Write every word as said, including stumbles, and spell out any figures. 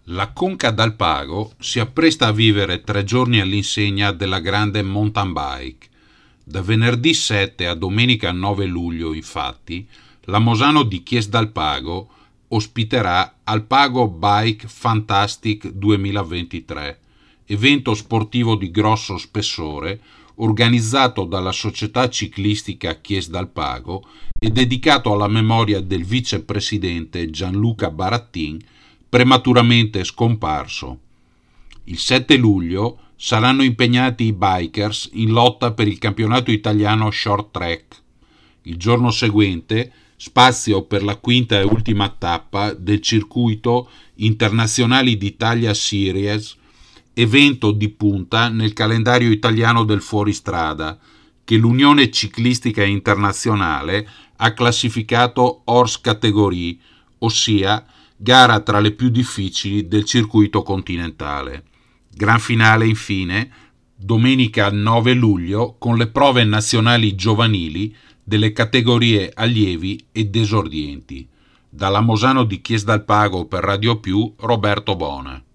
La Conca d'Alpago si appresta a vivere tre giorni all'insegna della grande mountain bike. Da venerdì sette a domenica nove luglio, infatti, la Mosano di Chies d'Alpago ospiterà Alpago Bike Fantastic duemilaventitré, evento sportivo di grosso spessore organizzato dalla società ciclistica Chies d'Alpago e dedicato alla memoria del vicepresidente Gianluca Barattin, prematuramente scomparso. Il sette luglio saranno impegnati i bikers in lotta per il campionato italiano short track. Il giorno seguente spazio per la quinta e ultima tappa del circuito Internazionali d'Italia Series, evento di punta nel calendario italiano del fuoristrada, che l'Unione Ciclistica Internazionale ha classificato hors categorie, ossia gara tra le più difficili del circuito continentale. Gran finale, infine, domenica nove luglio, con le prove nazionali giovanili delle categorie allievi ed esordienti. Dalla Mosano di Chies d'Alpago per Radio Più, Roberto Bona.